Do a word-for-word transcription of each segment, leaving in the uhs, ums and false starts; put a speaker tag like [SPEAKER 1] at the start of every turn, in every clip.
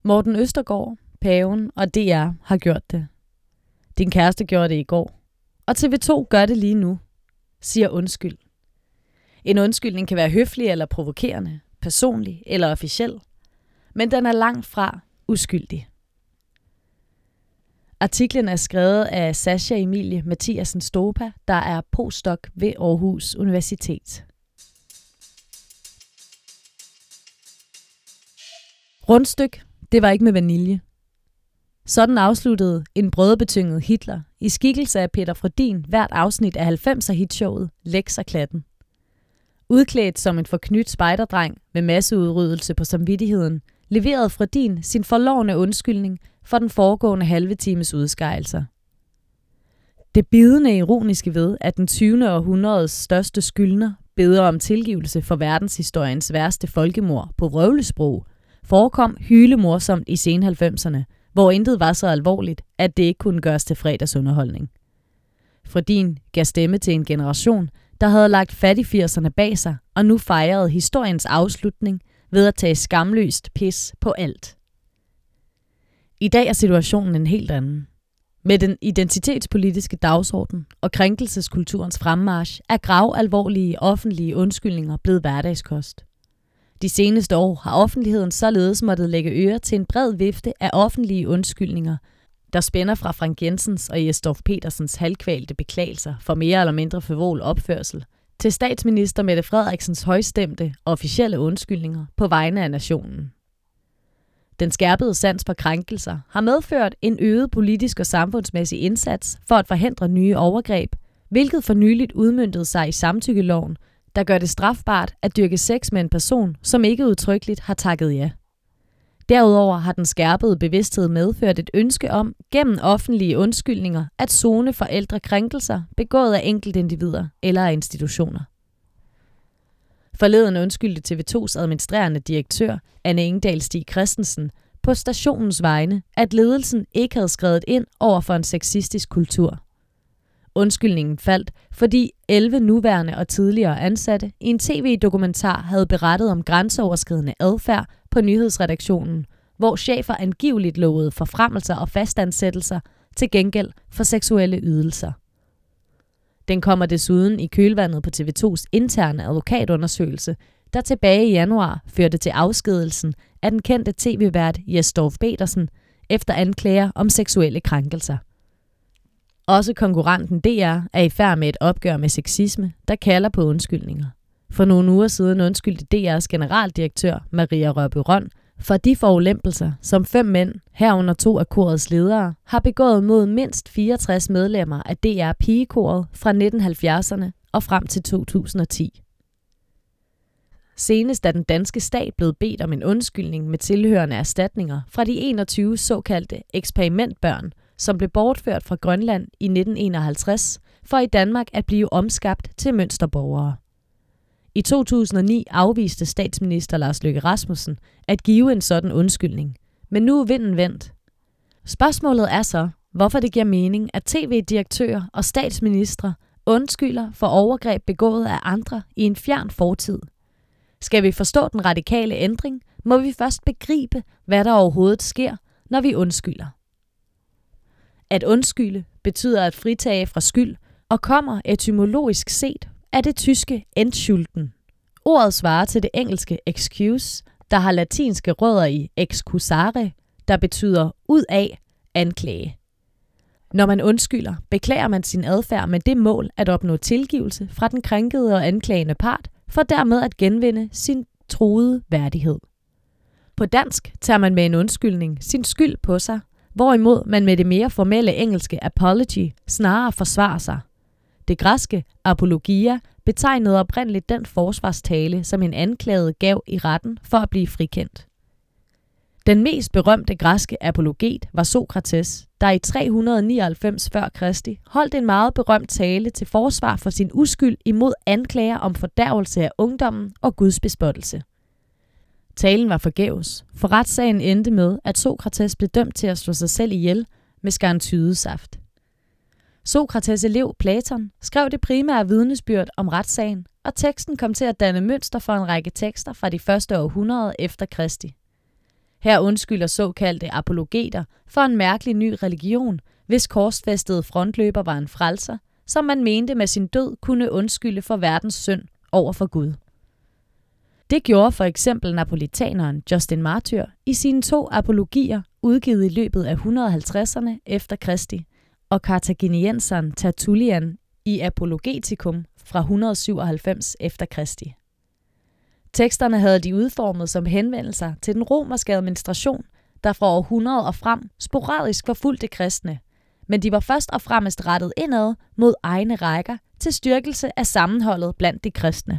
[SPEAKER 1] Morten Østergaard, Paven og D R har gjort det. Din kæreste gjorde det i går. Og T V to gør det lige nu. Siger undskyld. En undskyldning kan være høflig eller provokerende, personlig eller officiel. Men den er langt fra uskyldig. Artiklen er skrevet af Sascha Emilie Mathiasen Stopa, der er postdoc ved Aarhus Universitet. Rundstyk, det var ikke med vanilje. Sådan afsluttede en brødbetynget Hitler i skikkelse af Peter Frödin hvert afsnit af halvfemser hitshowet Lex og Klatten. Udklædt som en forknyt spejderdreng med masseudryddelse på samvittigheden, leverede Frödin sin forlovne undskyldning for den foregående halve times udskejelser. Det bidende ironiske ved, at den tyvende århundredes største skyldner beder om tilgivelse for verdenshistoriens værste folkemord på vrøvlesprog, forekom hylemorsomt i sen halvfemserne, hvor intet var så alvorligt, at det ikke kunne gøres til fredagsunderholdning. Frödin gav stemme til en generation, der havde lagt fattigfirserne bag sig, og nu fejrede historiens afslutning ved at tage skamløst pis på alt. I dag er situationen en helt anden. Med den identitetspolitiske dagsorden og krænkelseskulturens fremmarch er gravalvorlige offentlige undskyldninger blevet hverdagskost. De seneste år har offentligheden således måttet lægge øre til en bred vifte af offentlige undskyldninger, der spænder fra Frank Jensens og Jesdorf Petersens halvkvalte beklagelser for mere eller mindre frivol opførsel, til statsminister Mette Frederiksens højstemte officielle undskyldninger på vegne af nationen. Den skærpede sans for krænkelser har medført en øget politisk og samfundsmæssig indsats for at forhindre nye overgreb, hvilket for nyligt udmøntede sig i samtykkeloven, der gør det strafbart at dyrke sex med en person, som ikke udtrykkeligt har takket ja. Derudover har den skærpede bevidsthed medført et ønske om, gennem offentlige undskyldninger, at sone for ældre krænkelser begået af enkeltindivider eller af institutioner. Forleden undskyldte T V tos administrerende direktør, Anne Engdahl Stig Christensen, på stationens vegne, at ledelsen ikke havde skredet ind over for en sexistisk kultur. Undskyldningen faldt, fordi elleve nuværende og tidligere ansatte i en tv-dokumentar havde berettet om grænseoverskridende adfærd på nyhedsredaktionen, hvor chefer angiveligt lovede forfremmelser og fastansættelser til gengæld for seksuelle ydelser. Den kommer desuden i kølvandet på T V tos interne advokatundersøgelse, der tilbage i januar førte til afskedelsen af den kendte tv-vært Jesdorf Petersen efter anklager om seksuelle krænkelser. Også konkurrenten D R er i færd med et opgør med sexisme, der kalder på undskyldninger. For nogle uger siden undskyldte D R's generaldirektør Maria Rørbye Rønn for de forulempelser, som fem mænd, herunder to af korets ledere, har begået mod mindst fireogtres medlemmer af D R-pigekoret fra nitten halvfjerdserne og frem til to tusind og ti. Senest er den danske stat blevet bedt om en undskyldning med tilhørende erstatninger fra de enogtyve såkaldte eksperimentbørn, som blev bortført fra Grønland i nitten enoghalvtreds, for i Danmark at blive omskabt til mønsterborgere. I to tusind og ni afviste statsminister Lars Løkke Rasmussen at give en sådan undskyldning, men nu er vinden vendt. Spørgsmålet er så, hvorfor det giver mening, at tv-direktører og statsministre undskylder for overgreb begået af andre i en fjern fortid. Skal vi forstå den radikale ændring, må vi først begribe, hvad der overhovedet sker, når vi undskylder. At undskylde betyder at fritage fra skyld og kommer etymologisk set af det tyske entschulden. Ordet svarer til det engelske excuse, der har latinske rødder i excusare, der betyder ud af anklage. Når man undskylder, beklager man sin adfærd med det mål at opnå tilgivelse fra den krænkede og anklagende part, for dermed at genvinde sin truede værdighed. På dansk tager man med en undskyldning sin skyld på sig, hvorimod man med det mere formelle engelske apology snarere forsvarer sig. Det græske apologia betegnede oprindeligt den forsvarstale, som en anklaget gav i retten for at blive frikendt. Den mest berømte græske apologet var Sokrates, der i tre hundrede nioghalvfems før Kristi holdt en meget berømt tale til forsvar for sin uskyld imod anklager om fordærvelse af ungdommen og gudsbespottelse. Talen var forgæves, for retssagen endte med, at Sokrates blev dømt til at slå sig selv ihjel med skarntydesaft. Sokrates' elev Platon skrev det primære vidnesbyrd om retssagen, og teksten kom til at danne mønster for en række tekster fra de første århundreder efter Kristi. Her undskylder såkaldte apologeter for en mærkelig ny religion, hvis korsfæstede frontløber var en frelser, som man mente med sin død kunne undskylde for verdens synd over for Gud. Det gjorde for eksempel napolitaneren Justin Martyr i sine to apologier, udgivet i løbet af et hundrede og halvtredserne efter Kristi, og kartaginienseren Tertullian i Apologeticum fra et hundrede og syvoghalvfems efter Kristi. Teksterne havde de udformet som henvendelser til den romerske administration, der fra århundreder og frem sporadisk forfulgte kristne, men de var først og fremmest rettet indad mod egne rækker til styrkelse af sammenholdet blandt de kristne.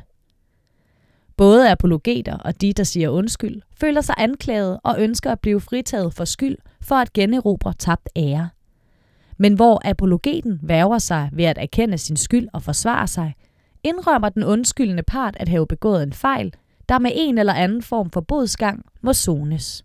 [SPEAKER 1] Både apologeter og de, der siger undskyld, føler sig anklaget og ønsker at blive fritaget for skyld for at generobre tabt ære. Men hvor apologeten værger sig ved at erkende sin skyld og forsvare sig, indrømmer den undskyldende part at have begået en fejl, der med en eller anden form for bodsgang må sones.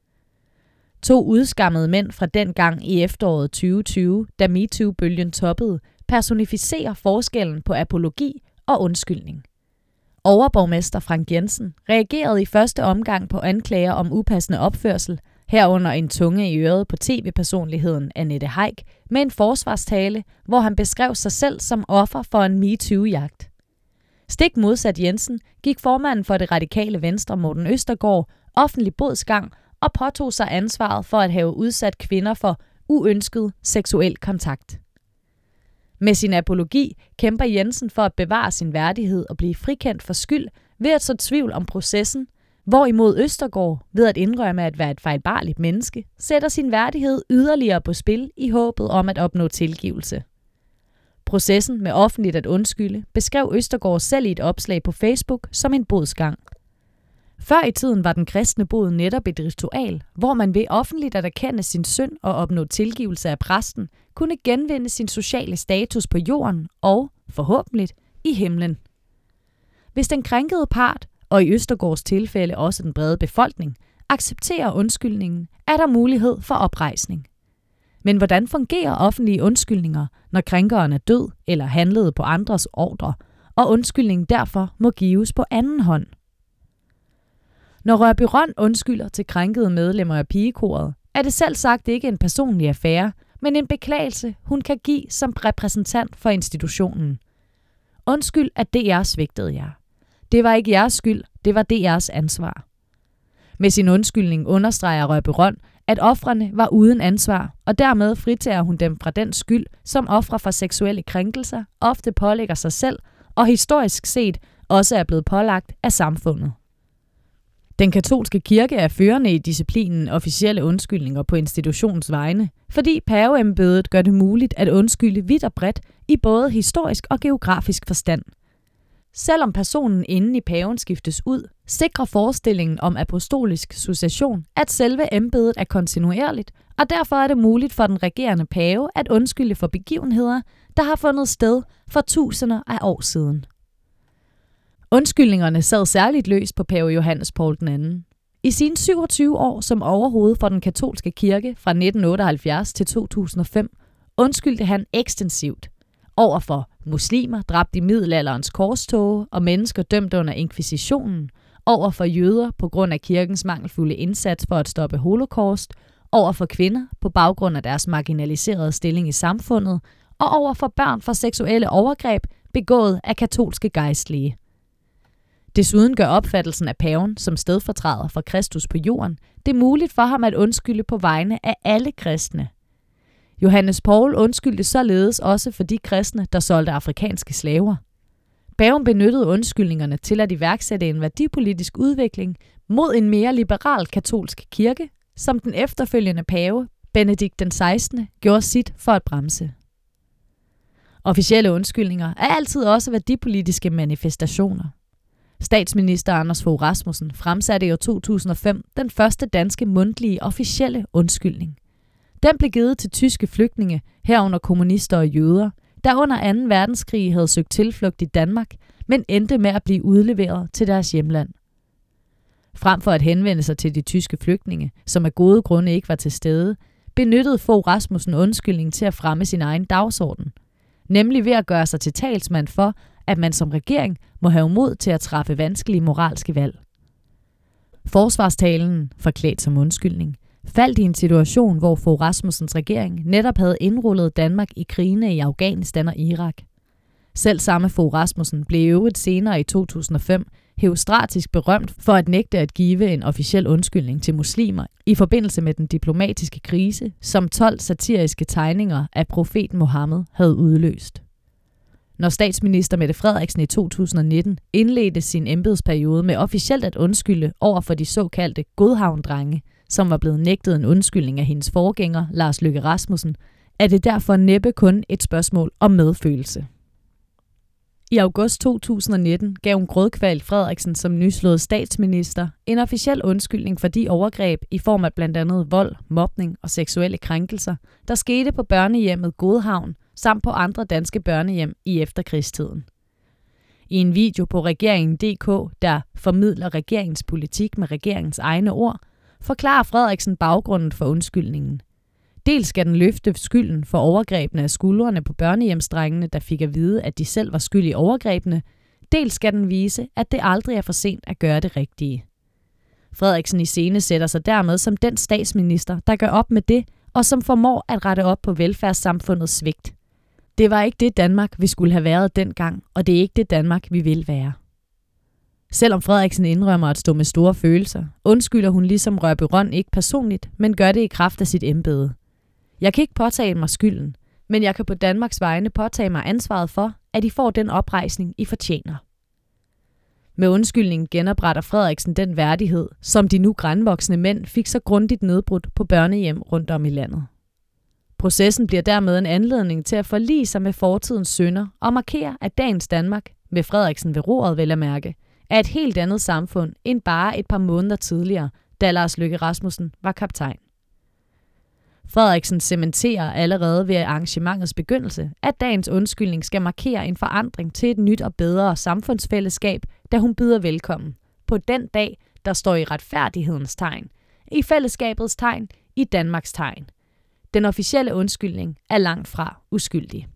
[SPEAKER 1] To udskammede mænd fra dengang i efteråret tyve tyve, da MeToo-bølgen toppede, personificerer forskellen på apologi og undskyldning. Overborgmester Frank Jensen reagerede i første omgang på anklager om upassende opførsel, herunder en tunge i øret på tv-personligheden Annette Heick med en forsvarstale, hvor han beskrev sig selv som offer for en MeToo-jagt. Stik modsat Jensen gik formanden for det radikale Venstre Morten Østergaard offentlig bodsgang og påtog sig ansvaret for at have udsat kvinder for uønsket seksuel kontakt. Med sin apologi kæmper Jensen for at bevare sin værdighed og blive frikendt for skyld ved at så tvivl om processen, hvorimod Østergaard ved at indrømme at være et fejlbarligt menneske, sætter sin værdighed yderligere på spil i håbet om at opnå tilgivelse. Processen med offentligt at undskylde beskrev Østergaard selv i et opslag på Facebook som en bodsgang. Før i tiden var den kristne bod netop et ritual, hvor man ved offentligt at erkende sin synd og opnå tilgivelse af præsten, kunne genvinde sin sociale status på jorden og, forhåbentlig, i himlen. Hvis den krænkede part, og i Østergaards tilfælde også den brede befolkning, accepterer undskyldningen, er der mulighed for oprejsning. Men hvordan fungerer offentlige undskyldninger, når krænkeren er død eller handlede på andres ordre, og undskyldningen derfor må gives på anden hånd? Når Rørby Røn undskylder til krænkede medlemmer af pigekoret, er det selv sagt ikke en personlig affære, men en beklagelse, hun kan give som repræsentant for institutionen. Undskyld, at D R svigtede jer. Det var ikke jeres skyld, det var D R's ansvar. Med sin undskyldning understreger Rørby Røn, at ofrene var uden ansvar, og dermed fritager hun dem fra den skyld, som ofre for seksuelle krænkelser ofte pålægger sig selv, og historisk set også er blevet pålagt af samfundet. Den katolske kirke er førende i disciplinen officielle undskyldninger på institutionens vegne, fordi paveembedet gør det muligt at undskylde vidt og bredt i både historisk og geografisk forstand. Selvom personen inden i paven skiftes ud, sikrer forestillingen om apostolisk succession, at selve embedet er kontinuerligt, og derfor er det muligt for den regerende pave at undskylde for begivenheder, der har fundet sted for tusinder af år siden. Undskyldningerne sad særligt løs på pave Johannes Paul den anden. I sine syvogtyve år som overhoved for den katolske kirke fra nitten otteoghalvfjerds til to tusind og fem, undskyldte han ekstensivt over for muslimer dræbt i middelalderens korstoge og mennesker dømt under inkvisitionen, over for jøder på grund af kirkens mangelfulde indsats for at stoppe holocaust, over for kvinder på baggrund af deres marginaliserede stilling i samfundet, og over for børn for seksuelle overgreb begået af katolske gejstlige. Desuden gør opfattelsen af paven som stedfortræder for Kristus på jorden det muligt for ham at undskylde på vegne af alle kristne. Johannes Paul undskyldte således også for de kristne, der solgte afrikanske slaver. Paven benyttede undskyldningerne til at iværksætte en værdipolitisk udvikling mod en mere liberal katolsk kirke, som den efterfølgende pave, Benedikt den sekstende, gjorde sit for at bremse. Officielle undskyldninger er altid også værdipolitiske manifestationer. Statsminister Anders Fogh Rasmussen fremsatte i år to tusind og fem den første danske mundtlige officielle undskyldning. Den blev givet til tyske flygtninge, herunder kommunister og jøder, der under anden verdenskrig havde søgt tilflugt i Danmark, men endte med at blive udleveret til deres hjemland. Frem for at henvende sig til de tyske flygtninge, som af gode grunde ikke var til stede, benyttede Fogh Rasmussen undskyldning til at fremme sin egen dagsorden, nemlig ved at gøre sig til talsmand for, at man som regering må have mod til at træffe vanskelige moralske valg. Forsvarstalen, forklædt som undskyldning, faldt i en situation, hvor Fogh Rasmussens regering netop havde indrullet Danmark i krigene i Afghanistan og Irak. Selv samme Fogh Rasmussen blev i øvrigt senere i to tusind og fem herostratisk berømt for at nægte at give en officiel undskyldning til muslimer i forbindelse med den diplomatiske krise, som tolv satiriske tegninger af profeten Mohammed havde udløst. Når statsminister Mette Frederiksen i to tusind og nitten indledte sin embedsperiode med officielt at undskylde over for de såkaldte Godhavn-drenge, som var blevet nægtet en undskyldning af hendes forgænger Lars Løkke Rasmussen, er det derfor næppe kun et spørgsmål om medfølelse. I august to tusind og nitten gav hun Grødkvalt Frederiksen som nyslået statsminister en officiel undskyldning for de overgreb i form af blandt andet vold, mobning og seksuelle krænkelser, der skete på børnehjemmet Godhavn samt på andre danske børnehjem i efterkrigstiden. I en video på regeringen punktum d k, der formidler regeringens politik med regeringens egne ord, forklarer Frederiksen baggrunden for undskyldningen. Dels skal den løfte skylden for overgrebene af skuldrene på børnehjemsdrengene, der fik at vide, at de selv var skyld i overgrebene. Dels skal den vise, at det aldrig er for sent at gøre det rigtige. Frederiksen iscenesætter sig dermed som den statsminister, der gør op med det, og som formår at rette op på velfærdssamfundets svigt. Det var ikke det Danmark, vi skulle have været dengang, og det er ikke det Danmark, vi vil være. Selvom Frederiksen indrømmer at stå med store følelser, undskylder hun ligesom Rørby Rønn ikke personligt, men gør det i kraft af sit embede. Jeg kan ikke påtage mig skylden, men jeg kan på Danmarks vegne påtage mig ansvaret for, at I får den oprejsning, I fortjener. Med undskyldningen genopretter Frederiksen den værdighed, som de nu grænvoksne mænd fik så grundigt nedbrudt på børnehjem rundt om i landet. Processen bliver dermed en anledning til at forlige sig med fortidens synder og markere, at dagens Danmark, med Frederiksen ved roret vel at mærke, er et helt andet samfund end bare et par måneder tidligere, da Lars Løkke Rasmussen var kaptajn. Frederiksen cementerer allerede ved arrangementets begyndelse, at dagens undskyldning skal markere en forandring til et nyt og bedre samfundsfællesskab, da hun byder velkommen. På den dag, der står i retfærdighedens tegn, i fællesskabets tegn, i Danmarks tegn. Den officielle undskyldning er langt fra uskyldig.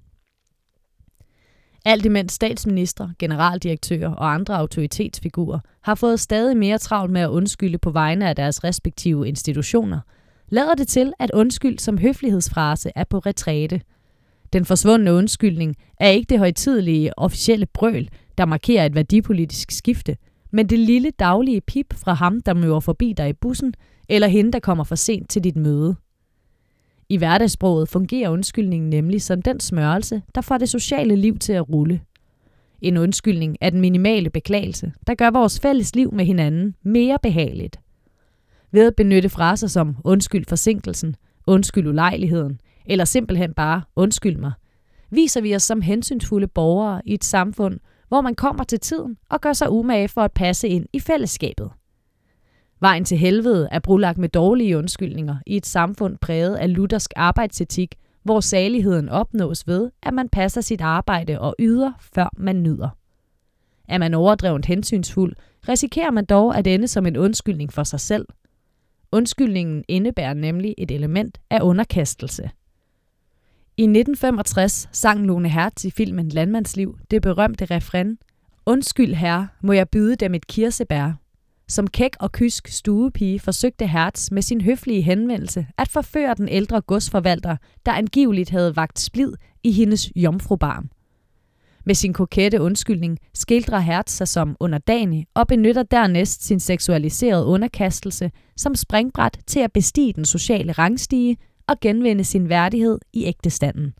[SPEAKER 1] Alt imens statsminister, generaldirektører og andre autoritetsfigurer har fået stadig mere travlt med at undskylde på vegne af deres respektive institutioner, lader det til, at undskyld som høflighedsfrase er på retræte. Den forsvundne undskyldning er ikke det højtidelige officielle brøl, der markerer et værdipolitisk skifte, men det lille daglige pip fra ham, der møder forbi dig i bussen, eller hende, der kommer for sent til dit møde. I hverdagssproget fungerer undskyldningen nemlig som den smørelse, der får det sociale liv til at rulle. En undskyldning er den minimale beklagelse, der gør vores fælles liv med hinanden mere behageligt. Ved at benytte fraser som undskyld forsinkelsen, undskyld ulejligheden, eller simpelthen bare undskyld mig, viser vi os som hensynsfulde borgere i et samfund, hvor man kommer til tiden og gør sig umage for at passe ind i fællesskabet. Vejen til helvede er brolagt med dårlige undskyldninger i et samfund præget af luthersk arbejdsetik, hvor saligheden opnås ved, at man passer sit arbejde og yder, før man nyder. Er man overdrevent hensynsfuld, risikerer man dog at ende som en undskyldning for sig selv. Undskyldningen indebærer nemlig et element af underkastelse. I nitten femogtres sang Lone Hertz i filmen Landmandsliv det berømte refræn: "Undskyld herre, må jeg byde dem et kirsebær." Som kæk og kysk stuepige forsøgte Hertz med sin høflige henvendelse at forføre den ældre godsforvalter, der angiveligt havde vagt splid i hendes jomfrubarm. Med sin kokette undskyldning skildrer Hertz sig som underdanig og benytter dernæst sin seksualiserede underkastelse som springbræt til at bestige den sociale rangstige og genvinde sin værdighed i ægtestanden.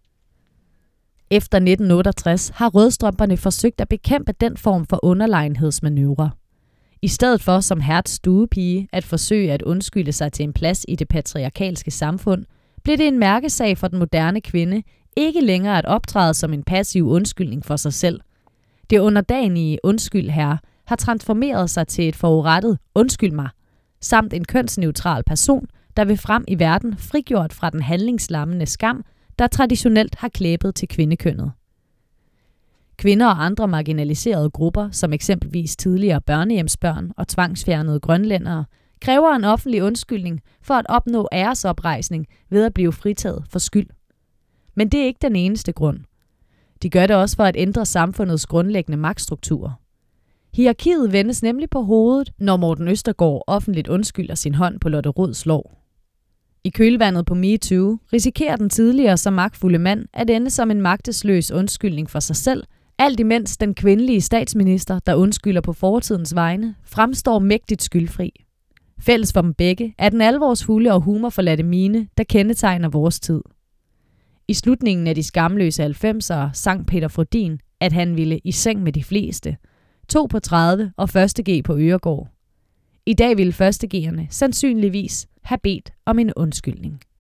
[SPEAKER 1] Efter nitten otteogtres har rødstrømperne forsøgt at bekæmpe den form for underlegenhedsmanøvre. I stedet for som Hertz stuepige at forsøge at undskylde sig til en plads i det patriarkalske samfund, blev det en mærkesag for den moderne kvinde ikke længere at optræde som en passiv undskyldning for sig selv. Det underdanige undskyld herre har transformeret sig til et forurettet undskyld mig, samt en kønsneutral person, der vil frem i verden frigjort fra den handlingslammende skam, der traditionelt har klæbet til kvindekønnet. Kvinder og andre marginaliserede grupper, som eksempelvis tidligere børnehjemsbørn og tvangsfjernede grønlændere, kræver en offentlig undskyldning for at opnå æresoprejsning ved at blive fritaget for skyld. Men det er ikke den eneste grund. De gør det også for at ændre samfundets grundlæggende magtstrukturer. Hierarkiet vendes nemlig på hovedet, når Morten Østergaard offentligt undskylder sin hånd på Lotte Rods lår. I kølvandet på MeToo risikerer den tidligere så magtfulde mand at ende som en magtesløs undskyldning for sig selv, alt imens den kvindelige statsminister, der undskylder på fortidens vegne, fremstår mægtigt skyldfri. Fælles for dem begge er den alvorsfulde og humorforladte mine, der kendetegner vores tid. I slutningen af de skamløse halvfemsere sang Peter Frödin, at han ville i seng med de fleste. To på tredive og første G på Øregård. I dag ville første G'erne sandsynligvis have bedt om en undskyldning.